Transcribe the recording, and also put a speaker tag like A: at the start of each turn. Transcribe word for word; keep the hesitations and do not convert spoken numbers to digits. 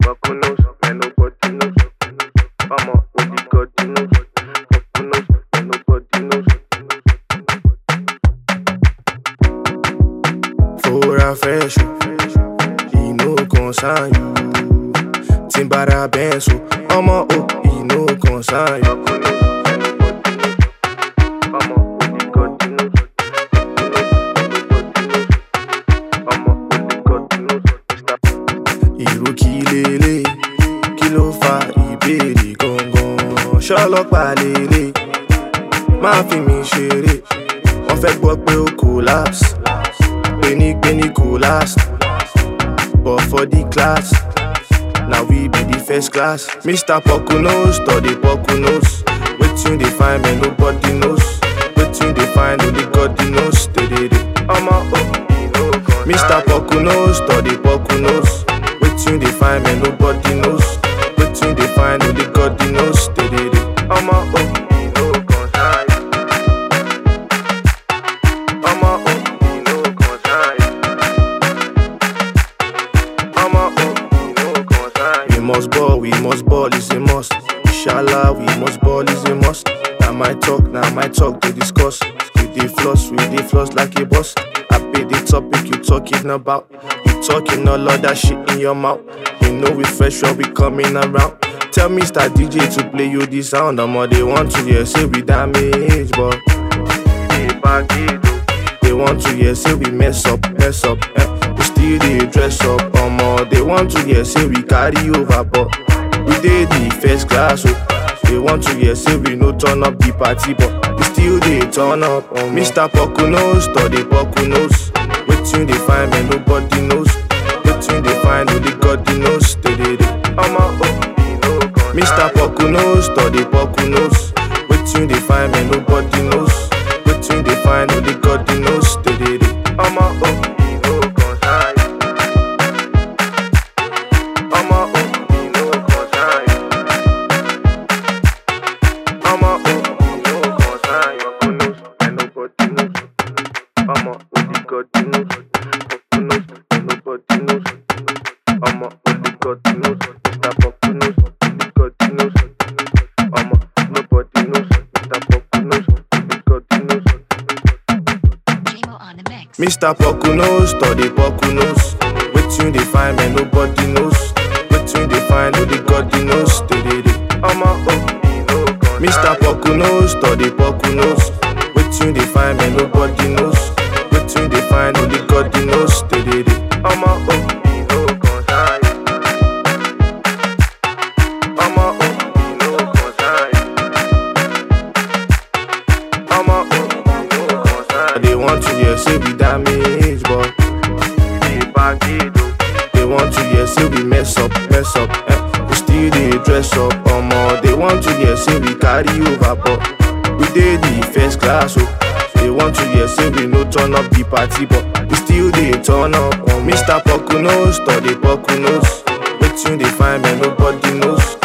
A: Poconos, man, nobody knows. I'm a only God knows. Poconos, man, nobody knows. For a fresh, he no concern you. Timbara benso, I'm a oh, he no concern you. I'm a only God knows. I'm a only God knows. Ìró kí lélẹ̀, kí ló fa ìbéèrè gangan? Ṣọlọ́pàá lélẹ̀, má fi mi ṣeré. Wọ́n fẹ́ gbọ́ pé ó collapse, gbénígbéní collapse. But for the class, now we be the first class. Mister Poconos, study Poconos. Wetin dey find me, nobody knows. Wetin dey find, only God knows. I'm a oh, Mister Poconos, study Poconos. Wetin dey find me, nobody knows. Wetin dey find, only God knows. I'm a oh, no concern. I'm a oh, no concern. I'm a oh, no concern. We must ball, we must ball, is a must. Inshallah, we must ball, is a must. Now my talk, now my talk to discuss. We dey floss, we dey floss like a boss. I pay the topic you talking about. You talking all of that shit in your mouth. You know we fresh when we coming around. Tell Mister D J to play you the sound. I'm all they want to hear, say we damage, but they want to hear, say we mess up, mess up. Eh? We still they dress up. Um, all they want to hear, say we carry over, but we did the first class. So they want to hear, say we no turn up the party, but we still they turn up. Um, Mister Poconos, study Poconos. Wetin dey find me, nobody knows. Wetin dey find, only God knows. I'm a oh, Mister Poconos, study Poconos. Wetin dey find me, nobody knows. Wetin dey find, only God knows. I'm a oh, no concern. I'm a oh, no concern. I'm a oh, no concern. Poconos, and nobody knows. I'm a only God knows. Poconos, and nobody knows. I'm a only God knows. Mister Poconos, only God knows. I'm a nobody knows. Mister Poconos, only God knows. Mister Poconos, study Poconos. Wetin dey find me, nobody knows. Wetin dey find, only God knows. I'm a oh, Mister Poconos, study Poconos. Wetin dey find me, nobody knows. Wetin dey find, only God knows. I'm a oh, no concern. I'm a oh, no concern. I'm a oh, no concern. They want to hear, say we damage, but they want to hear, say we mess up, mess up. Eh? We still they dress up. Um, uh, they want to hear, say we carry over, but we did the first class. So they want to hear, say we no turn up the party, but we still they turn up. Um, Mister Poconos, study Poconos. Wetin dey find me, nobody knows.